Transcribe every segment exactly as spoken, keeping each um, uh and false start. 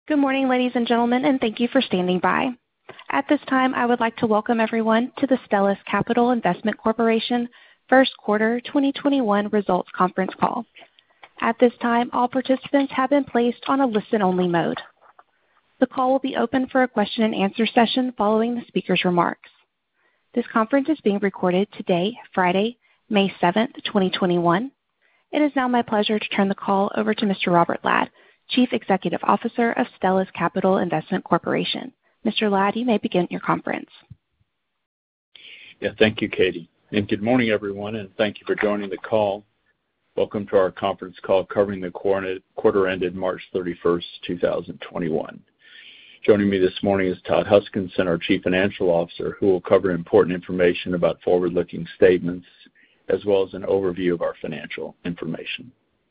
Good morning, ladies and gentlemen, and thank you for standing by. At this time, I would like to welcome everyone to the Stellus Capital Investment Corporation First Quarter twenty twenty-one Results Conference Call. At this time, all participants have been placed on a listen-only mode. The call will be open for a question and answer session following the speaker's remarks. This conference is being recorded today, Friday, May seventh, twenty twenty-one. It is now my pleasure to turn the call over to Mister Robert Ladd, Chief Executive Officer of Stellus Capital Investment Corporation. Mister Ladd, you may begin your conference. Yeah, thank you, Katie. And good morning, everyone, and thank you for joining the call. Welcome to our conference call covering the quarter ended March thirty-first, two thousand twenty-one. Joining me this morning is Todd Huskinson, our Chief Financial Officer, who will cover important information about forward-looking statements, as well as an overview of our financial information.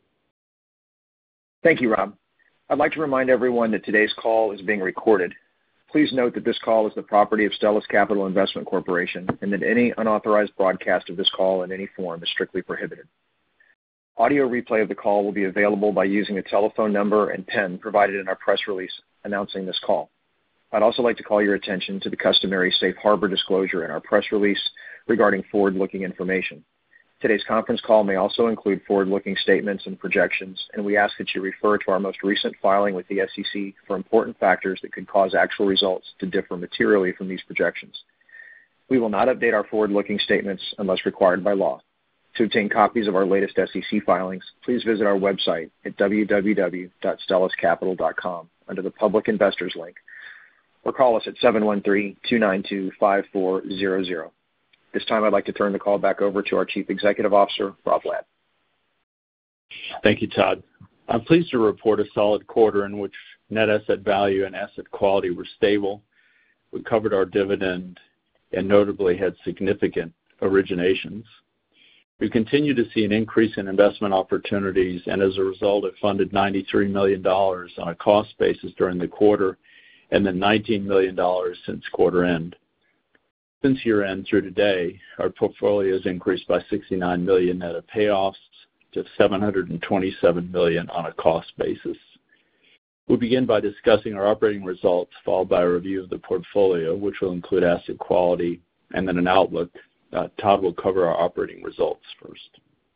Thank you, Rob. I'd like to remind everyone that today's call is being recorded. Please note that this call is the property of Stellus Capital Investment Corporation and that any unauthorized broadcast of this call in any form is strictly prohibited. Audio replay of the call will be available by using the telephone number and PIN provided in our press release announcing this call. I'd also like to call your attention to the customary safe harbor disclosure in our press release regarding forward-looking information. Today's conference call may also include forward-looking statements and projections, and we ask that you refer to our most recent filing with the S E C for important factors that could cause actual results to differ materially from these projections. We will not update our forward-looking statements unless required by law. To obtain copies of our latest S E C filings, please visit our website at w w w dot stellus capital dot com under the Public Investors link, or call us at seven one three, two nine two, five four zero zero. This time, I'd like to turn the call back over to our Chief Executive Officer, Rob Ladd. Thank you, Todd. I'm pleased to report a solid quarter in which net asset value and asset quality were stable. We covered our dividend and notably had significant originations. We continue to see an increase in investment opportunities, and as a result have funded ninety-three million dollars on a cost basis during the quarter and then nineteen million dollars since quarter end. Since year-end through today, our portfolio has increased by sixty-nine million dollars net of payoffs to seven hundred twenty-seven million dollars on a cost basis. We'll begin by discussing our operating results, followed by a review of the portfolio, which will include asset quality, and then an outlook. Uh, Todd will cover our operating results first.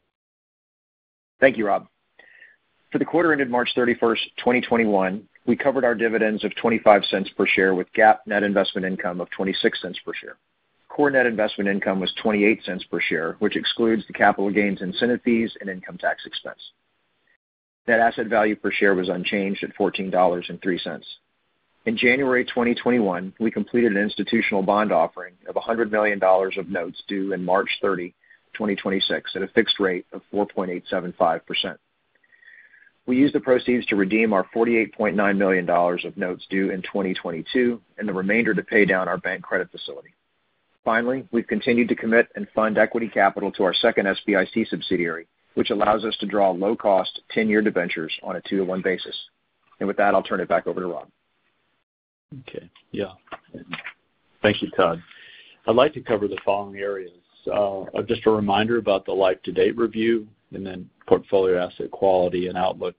Thank you, Rob. For the quarter ended March thirty-first, twenty twenty-one, we covered our dividends of twenty-five cents per share with GAAP net investment income of twenty-six cents per share. Core net investment income was twenty-eight cents per share, which excludes the capital gains incentive fees and income tax expense. Net asset value per share was unchanged at fourteen dollars and three cents. In January twenty twenty-one, we completed an institutional bond offering of one hundred million dollars of notes due in March thirtieth, twenty twenty-six at a fixed rate of four point eight seven five percent. We used the proceeds to redeem our forty-eight point nine million dollars of notes due in twenty twenty-two and the remainder to pay down our bank credit facility. Finally, we've continued to commit and fund equity capital to our second S B I C subsidiary, which allows us to draw low-cost ten-year debentures on a two to one basis. And with that, I'll turn it back over to Rob. Okay, yeah. Thank you, Todd. I'd like to cover the following areas. Uh, just a reminder about the life-to-date review, and then portfolio asset quality and outlook.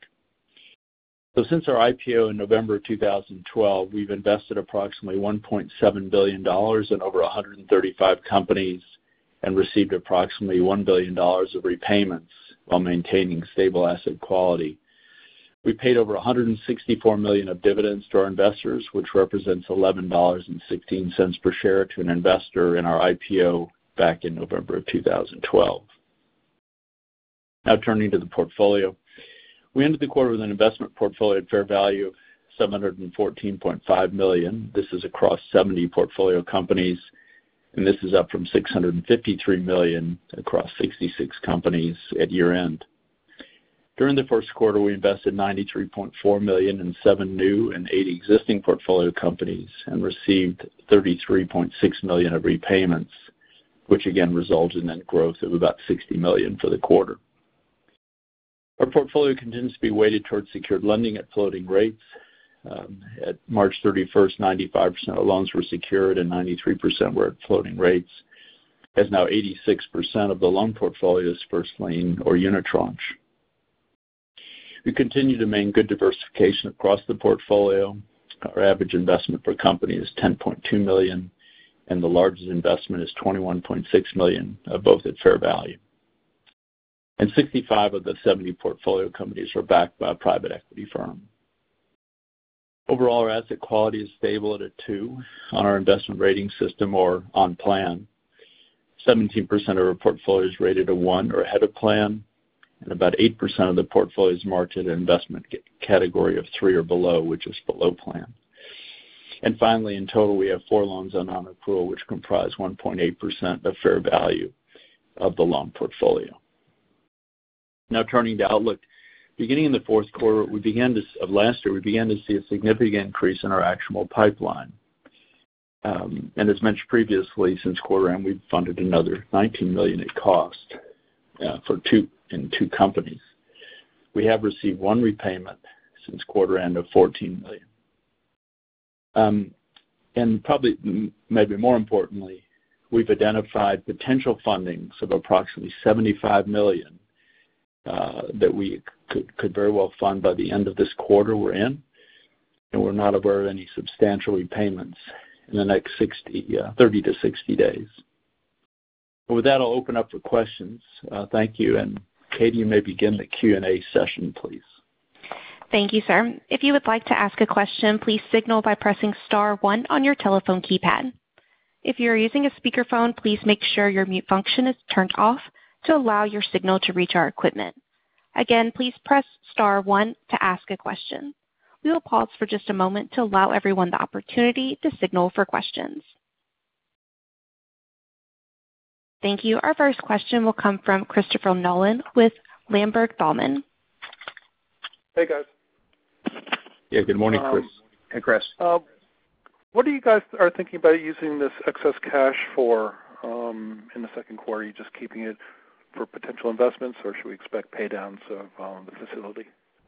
So since our I P O in November of two thousand twelve, we've invested approximately one point seven billion dollars in over one hundred thirty-five companies and received approximately one billion dollars of repayments while maintaining stable asset quality. We paid over one hundred sixty-four million dollars of dividends to our investors, which represents eleven dollars and sixteen cents per share to an investor in our I P O back in November of two thousand twelve. Now turning to the portfolio. We ended the quarter with an investment portfolio at fair value of seven hundred fourteen point five million dollars. This is across seventy portfolio companies, and this is up from six hundred fifty-three million dollars across sixty-six companies at year-end. During the first quarter, we invested ninety-three point four million dollars in seven new and eight existing portfolio companies and received thirty-three point six million dollars of repayments, which again resulted in growth of about sixty million dollars for the quarter. Our portfolio continues to be weighted towards secured lending at floating rates. Um, at March thirty-first, ninety-five percent of loans were secured and ninety-three percent were at floating rates, as now eighty-six percent of the loan portfolio is first lien or unitranche. We continue to maintain good diversification across the portfolio. Our average investment per company is ten point two million dollars, and the largest investment is twenty-one point six million dollars, uh, both at fair value. And sixty-five of the seventy portfolio companies are backed by a private equity firm. Overall, our asset quality is stable at a two on our investment rating system or on plan. seventeen percent of our portfolio is rated a one or ahead of plan, and about eight percent of the portfolio is marked at an investment category of three or below, which is below plan. And finally, in total, we have four loans on non-accrual, which comprise one point eight percent of fair value of the loan portfolio. Now, turning to outlook, beginning in the fourth quarter we began to, of last year, we began to see a significant increase in our actionable pipeline. Um, and as mentioned previously, since quarter end, we've funded another nineteen million dollars at cost uh, for two in two companies. We have received one repayment since quarter end of fourteen million dollars. Um, and probably, maybe more importantly, we've identified potential fundings of approximately seventy-five million dollars uh, that we could, could very well fund by the end of this quarter we're in, and we're not aware of any substantial repayments in the next sixty, uh, thirty to sixty days. But with that, I'll open up for questions. Uh, thank you, and Katie, you may begin the Q and A session, please. Thank you, sir. If you would like to ask a question, please signal by pressing star one on your telephone keypad. If you are using a speakerphone, please make sure your mute function is turned off to allow your signal to reach our equipment. Again, please press star one to ask a question. We will pause for just a moment to allow everyone the opportunity to signal for questions. Thank you. Our first question will come from Christopher Nolan with Ladenburg Thalmann. Hey, guys. Yeah, good morning, Chris. Um, hey, Chris. Uh, what are you guys are thinking about using this excess cash for um, in the second quarter? Are you just keeping it for potential investments, or should we expect pay downs of um, the facility?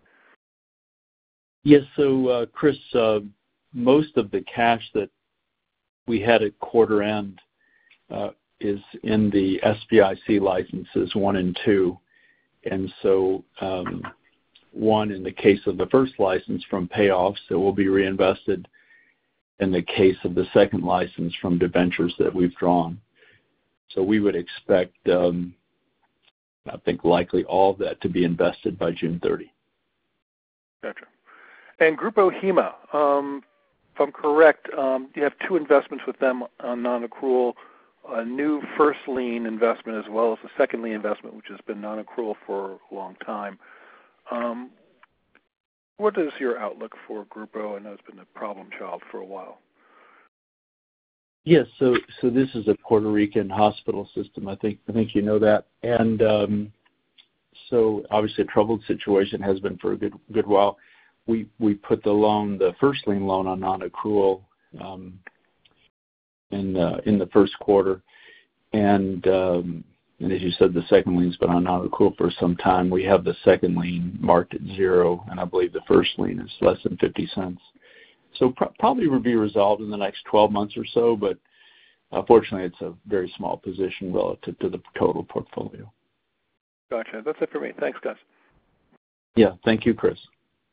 Yes, so uh, Chris, uh, most of the cash that we had at quarter end uh, is in the S B I C licenses one and two, and so um, one in the case of the first license from payoffs that will be reinvested, in the case of the second license from debentures that we've drawn. So we would expect, um, I think, likely all of that to be invested by June thirtieth. Gotcha. And Grupo Hima, um, if I'm correct, um, you have two investments with them on non-accrual, a new first lien investment as well as a second lien investment, which has been non-accrual for a long time. Um, what is your outlook for Grupo? I know it's been a problem child for a while. Yes, so so this is a Puerto Rican hospital system. I think I think you know that, and um, so obviously a troubled situation has been for a good good while. We we put the loan, the first lien loan, on non-accrual um, in uh, in the first quarter, and um, and as you said, the second lien's been on non-accrual for some time. We have the second lien marked at zero, and I believe the first lien is less than fifty cents. So pro- probably will be resolved in the next twelve months or so, but uh, fortunately it's a very small position relative to the total portfolio. Gotcha. That's it for me. Thanks, guys. Yeah, thank you, Chris.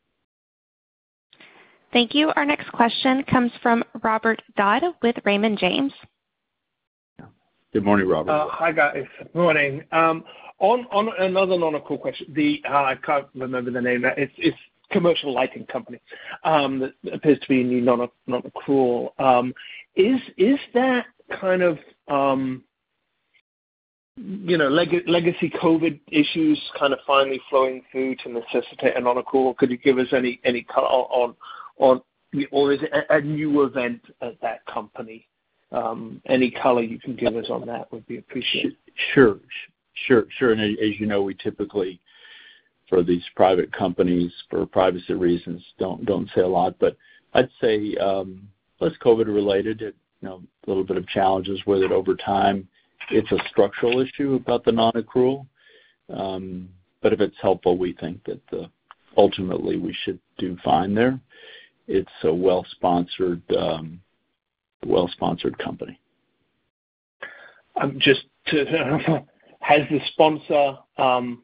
Thank you. Our next question comes from Robert Dodd with Raymond James. Good morning, Robert. Uh, hi, guys. Good morning. Um, on, on another non-accrual question, the uh, I can't remember the name. It's, it's commercial lighting company um, that appears to be new non, non-accrual. Um, is is that kind of um, you know leg- legacy COVID issues kind of finally flowing through to necessitate a non-accrual? Could you give us any any color on on, or is it a, a new event at that company? Um, any color you can give us on that would be appreciated. Sure, sure, sure. And as you know, we typically, for these private companies, for privacy reasons, don't don't say a lot. But I'd say um, less COVID related. It, you know, a little bit of challenges with it over time. It's a structural issue about the non-accrual. Um, but if it's helpful, we think that the, ultimately we should do fine there. It's a well-sponsored. Um, well-sponsored company. Um, just to, has the sponsor um,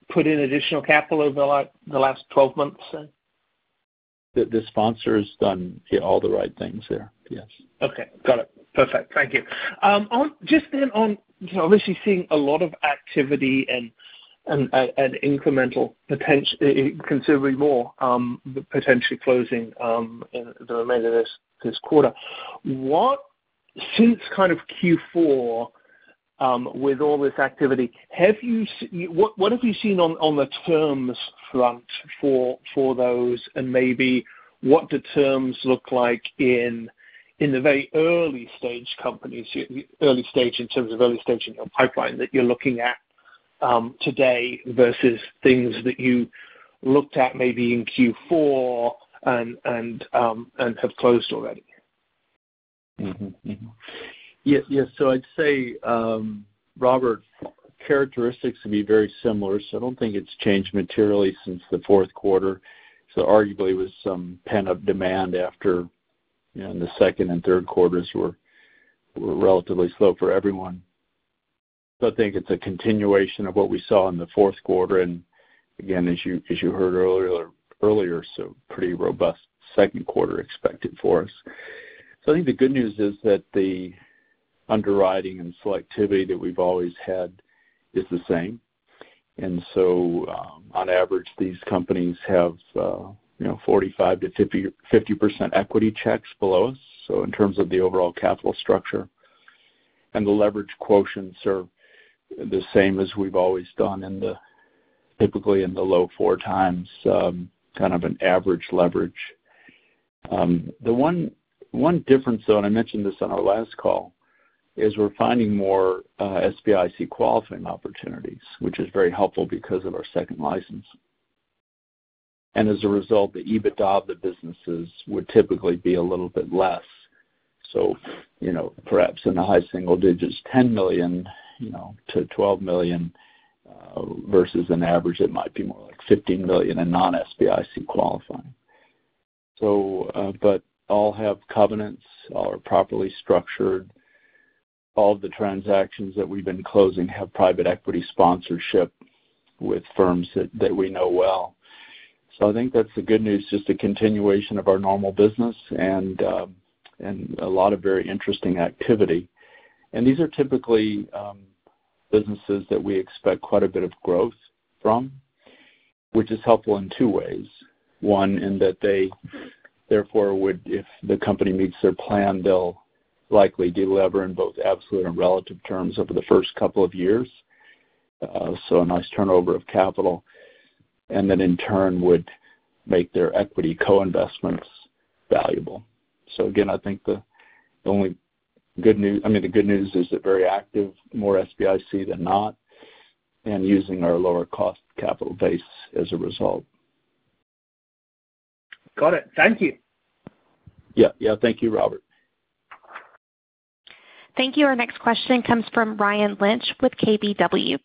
put in additional capital over like the last twelve months? So? The, the sponsor has done yeah, all the right things there. Yes. Okay, got it. Perfect. Thank you. Um, on just then on, you know, obviously seeing a lot of activity and and, and incremental potential, considerably more um, potentially closing um, in the remainder of this this quarter. What since kind of Q four? Um, with all this activity, have you what what have you seen on, on the terms front for for those, and maybe what do terms look like in in the very early stage companies, early stage in terms of early stage in your pipeline that you're looking at um, today versus things that you looked at maybe in Q four and and um, and have closed already? Mm-hmm, mm-hmm. Yes, yes. So I'd say, um, Robert, characteristics would be very similar. So I don't think it's changed materially since the fourth quarter. So arguably with some pent-up demand after, you know, in the second and third quarters were were relatively slow for everyone. So I think it's a continuation of what we saw in the fourth quarter, and again, as you as you heard earlier, earlier, so pretty robust second quarter expected for us. So I think the good news is that the underwriting and selectivity that we've always had is the same. And so um, on average, these companies have, uh, you know, forty-five to fifty percent equity checks below us. So in terms of the overall capital structure, and the leverage quotients are the same as we've always done in the, typically in the low four times, um, kind of an average leverage. Um, the one, one difference though, and I mentioned this on our last call, is we're finding more uh, S B I C qualifying opportunities, which is very helpful because of our second license. And as a result, the EBITDA of the businesses would typically be a little bit less. So, you know, perhaps in the high single digits, ten million, you know, to twelve million, uh, versus an average that might be more like fifteen million in non-S B I C qualifying. So, uh, but all have covenants, all are properly structured. All of the transactions that we've been closing have private equity sponsorship with firms that, that we know well. So I think that's the good news, just a continuation of our normal business and uh, and a lot of very interesting activity. And these are typically um, businesses that we expect quite a bit of growth from, which is helpful in two ways. One, in that they therefore would, if the company meets their plan, they'll likely delever in both absolute and relative terms over the first couple of years. Uh, so a nice turnover of capital, and then in turn would make their equity co-investments valuable. So again, I think the, the only good news, I mean, the good news is that very active, more S B I C than not, and using our lower cost capital base as a result. Got it. Thank you. Yeah, yeah. Thank you, Robert. Thank you. Our next question comes from Ryan Lynch with K B W.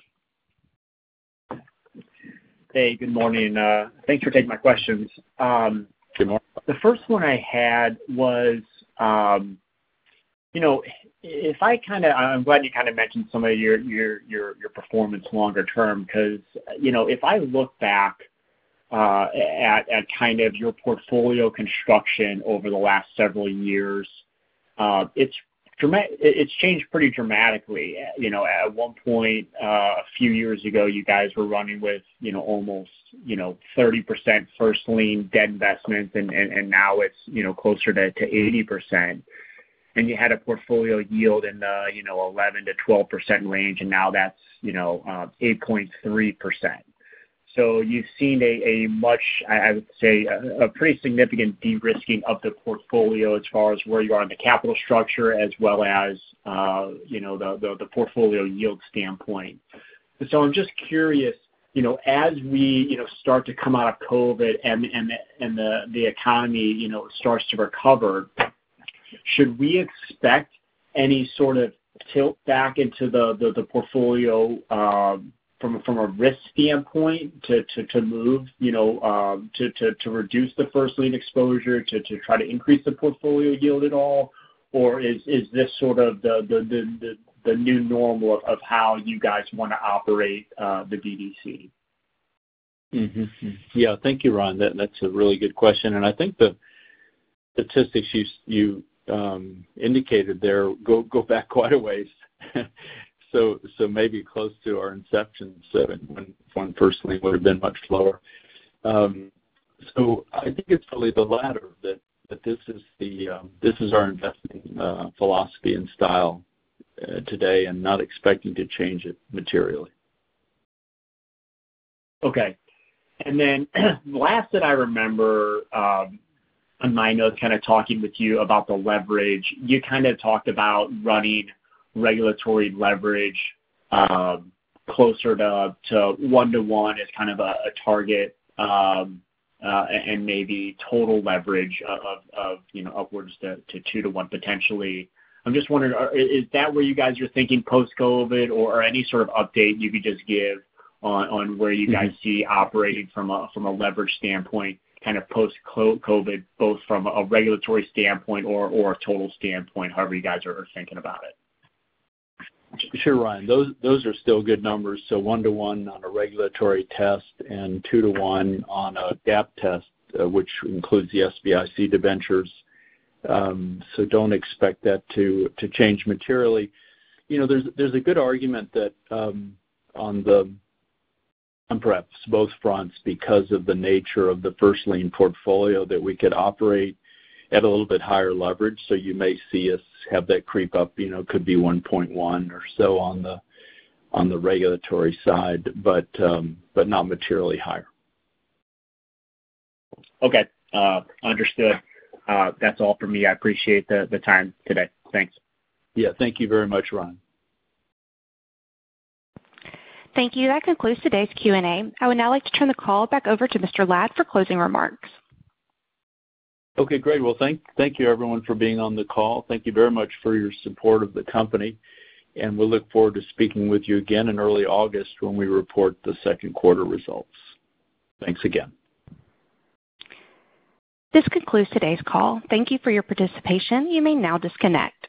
Hey, good morning. Uh, thanks for taking my questions. Um, good morning. The first one I had was, um, you know, if I kind of, I'm glad you kind of mentioned some of your your your, your performance longer term, because, you know, if I look back uh, at at kind of your portfolio construction over the last several years, uh, it's It's changed pretty dramatically. You know, at one point uh, a few years ago, you guys were running with, you know, almost, you know, thirty percent first lien debt investments, and, and, and now it's, you know, closer to, to eighty percent. And you had a portfolio yield in the, you know, eleven to twelve percent range, and now that's, you know, uh, eight point three percent. So you've seen a, a much, I would say, a, a pretty significant de-risking of the portfolio as far as where you are in the capital structure, as well as, uh, you know, the, the, the portfolio yield standpoint. And so I'm just curious, you know, as we, you know, start to come out of COVID and and and the, the economy, you know, starts to recover, should we expect any sort of tilt back into the, the, the portfolio um, from from a risk standpoint to, to, to move, you know, um, to, to, to reduce the first lien exposure, to, to try to increase the portfolio yield at all? Or is, is this sort of the, the, the, the, the new normal of, of how you guys want to operate uh, the B D C? Mm-hmm. Yeah, thank you, Ron. That, that's a really good question. And I think the statistics you, you um, indicated there go, go back quite a ways. so so maybe close to our inception, so when, when first lien would have been much lower. Um, so I think it's really the latter, that, that this is the um, this is our investing uh, philosophy and style uh, today, and not expecting to change it materially. Okay. And then last that I remember um, on my notes, kind of talking with you about the leverage, you kind of talked about running regulatory leverage um, closer to, to one-to-one as kind of a, a target, um, uh, and maybe total leverage of, of you know, upwards to, to two-to-one potentially. I'm just wondering, are, is that where you guys are thinking post-COVID, or, or any sort of update you could just give on, on where you guys mm-hmm. see operating from a from a leverage standpoint, kind of post-COVID, both from a regulatory standpoint or, or a total standpoint, however you guys are thinking about it? Sure, Ryan. Those those are still good numbers. So one to one on a regulatory test and two to one on a GAAP test, uh, which includes the S B I C debentures. Um, so don't expect that to to change materially. You know, there's there's a good argument that um, on the on perhaps both fronts, because of the nature of the first lien portfolio, that we could operate at a little bit higher leverage. So you may see us have that creep up, you know, could be one point one or so on the on the regulatory side, but um, but not materially higher. Okay, uh, understood. Uh, that's all for me. I appreciate the, the time today. Thanks. Yeah, thank you very much, Ron. Thank you. That concludes today's Q and A. I would now like to turn the call back over to Mister Ladd for closing remarks. Okay, great. Well, thank thank you, everyone, for being on the call. Thank you very much for your support of the company, and we'll look forward to speaking with you again in early August when we report the second quarter results. Thanks again. This concludes today's call. Thank you for your participation. You may now disconnect.